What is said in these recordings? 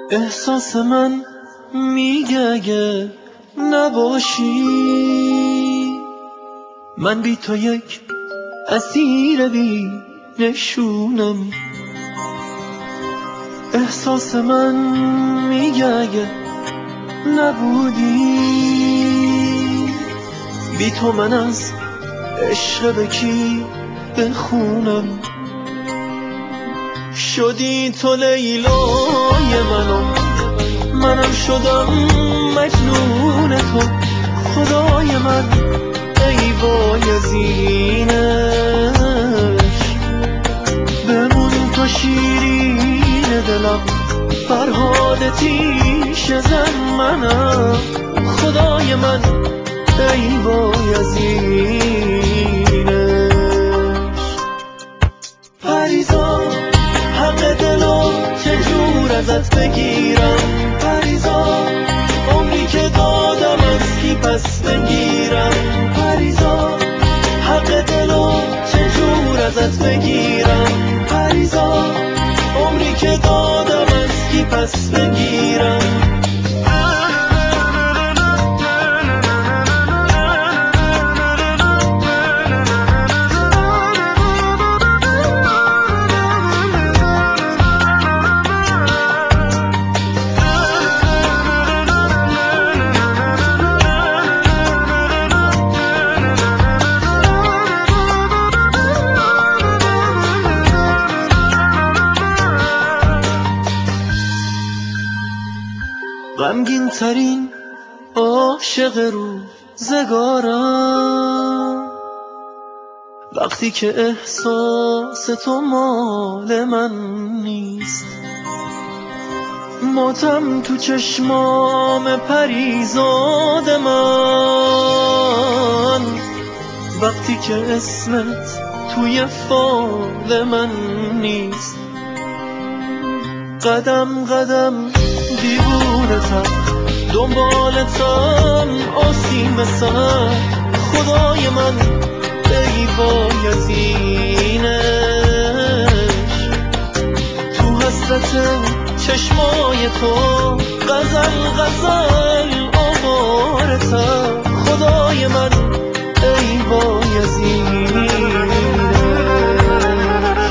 احساس من میگه اگه نباشی من بی تو یک اسیر بی نشونم. احساس من میگه اگه نبودی بی تو من از عشق به کی بخونم. شدی تو لیلای منم شدم مجنون تو. خدای من ای بایزینش بمون تو شیرین دلم فرهاد تیش زن منم. خدای من ای بایزینش پریزا حق دلو چجور ازت بگیرم. پریزا عمری که دادم از کی پس بگیرم. پریزا حق دلو چجور ازت بگیرم. پریزا عمری که دادم از کی پس بگیرم. غمگین ترین عاشق روزگارم وقتی که احساس تو مال من نیست. ماتم تو چشمام پریزاد من وقتی که اسمت توی فال من نیست. قدم قدم دیوونتم دنبالتم آسیم سر. خدای من ای بایزینش تو حسرت چشمای تو غزل غزل آوارتم. خدای من ای بایزینش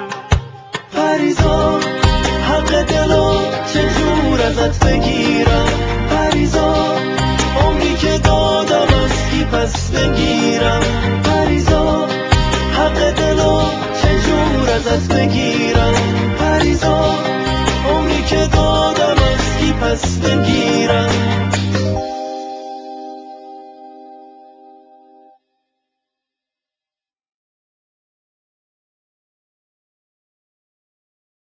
پریزا حق دلو چجور ازت بگیرم. پریزا عمری که دادم از کی پس بگیرم. پریزا حق دلو چجور ازت بگیرم. پریزا عمری که دادم از کی پس